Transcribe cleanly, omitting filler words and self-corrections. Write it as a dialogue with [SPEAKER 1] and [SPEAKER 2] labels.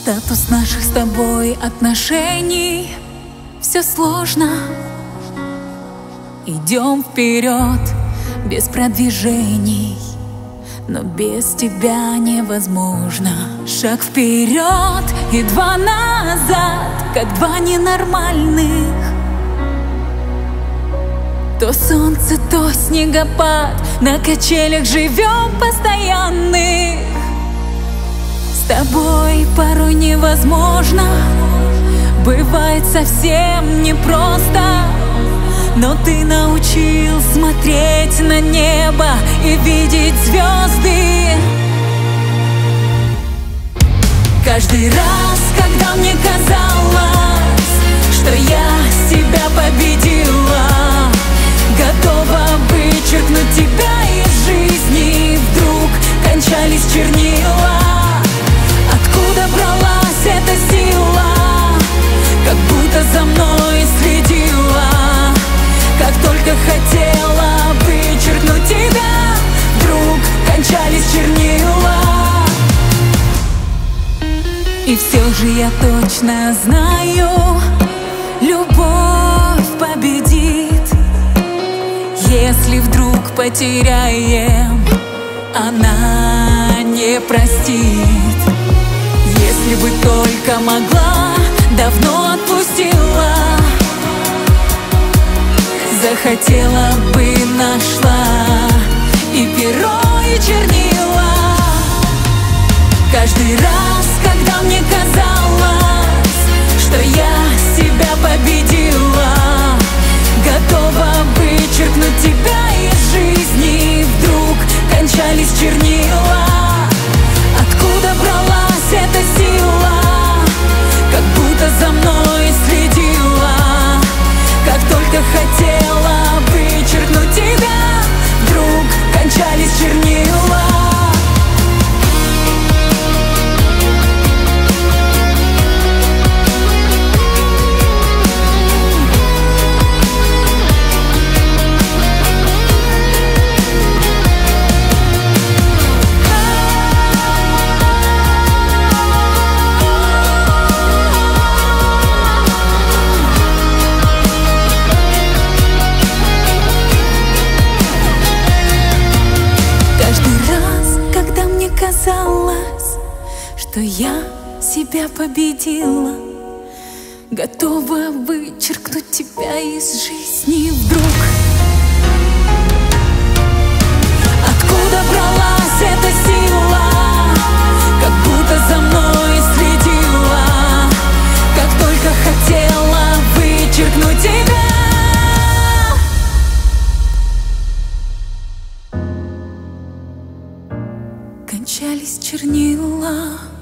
[SPEAKER 1] Статус наших с тобой отношений все сложно. Идем вперед без продвижений, но без тебя невозможно. Шаг вперед и два назад, как два ненормальных. То солнце, то снегопад, на качелях живем постоянных. С тобой порой невозможно, бывает совсем непросто, но ты научил смотреть на небо и видеть звезды. Каждый раз, когда мне казалось, что я себя победила, готова вычеркнуть тебя из жизни, вдруг кончались чернила. Откуда бралась эта сила, как будто за мной следила? Как только хотела вычеркнуть тебя, вдруг кончались чернила. И все же я точно знаю, любовь победит. Если вдруг потеряем, она не простит. Если бы только могла, давно отпустила. Захотела бы, нашла и перо, и чернила. Каждый раз, когда мне казалось, что я себя победила, готова вычеркнуть тебя из жизни, вдруг кончались чернила. Откуда бралась эта сила, как будто за мной следила? Как только хотела вычеркнуть тебя, вдруг кончались чернила. Казалось, что я себя победила, готова вычеркнуть тебя из жизни, вдруг. Откуда бралась эта сила, как будто за мной следила? Как только хотела вычеркнуть тебя, кончались чернила.